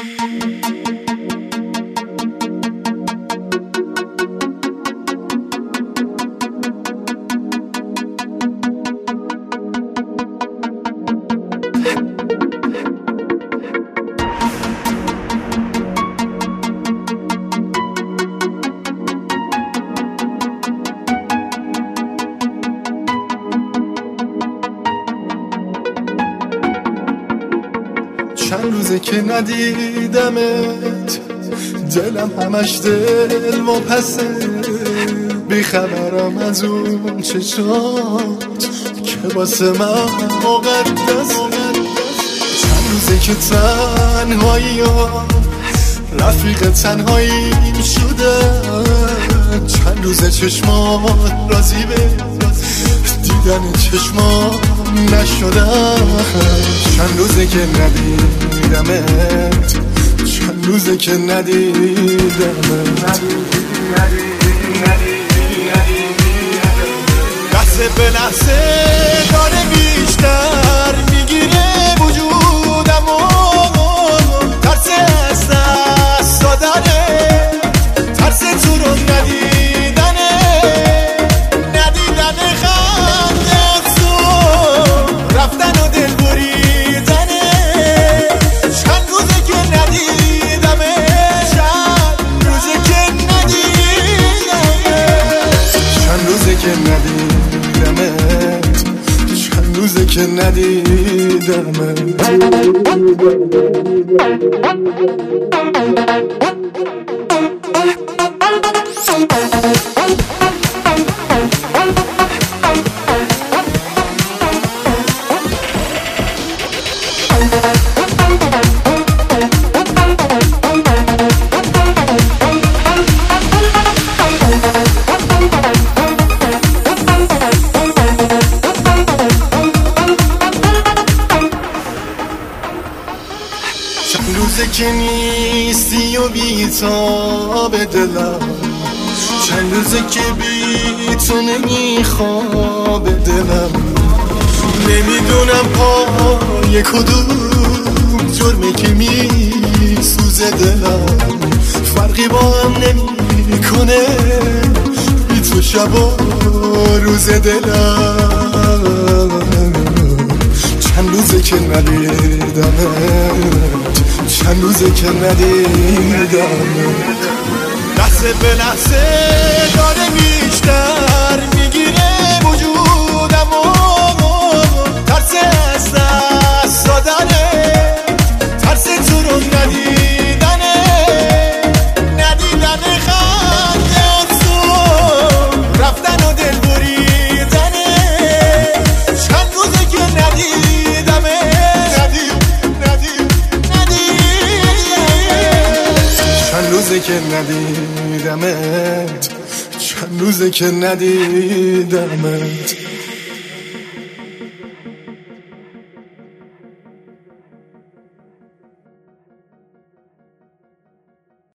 چند روزه که ندیدمت، دلم همش دل واپسه، بیخبرم از اون چشات که واسه من مقدس. چند روزه که تنهایی ها رفیق تنهاییم شده، چند روزه چشمات راضی به دیدن چشمات نشدم. چند روزه که ندیدمت، چند روزه که ندیدمت. لحظه به لحظه داره بیشتر میگیره وجودم و ترس از دست دادنه، ترس تو رو ندیدنه، ندیدن خنده تو رفتن و دل بریدنه. چند روزه که ندیدمه، چند روزه که ندیدمه، چند روزه که ندیدمت، چند روزه که ندیدمت. چند روزه که نیستی و بی‌تاب دلم، چند روزه که بی تو نمیخواب دلم. نمیدونم پای کدوم جرمه که میسوزه دلم، فرقی با هم نمیکنه بی تو شب و روز دلم. چند روزه که ندیدمت، چند روزه که ندیدمت. لحظه به لحظه داره بیشتر میگیره وجودم و ترس از دست دادنه، ترس تو رو ندیدنه، ندیدن خنده تو رفتن و دل بریدنه. چند روزه که ندیدمه، چند روزه که ندیدمت، چند روزه که ندیدمت.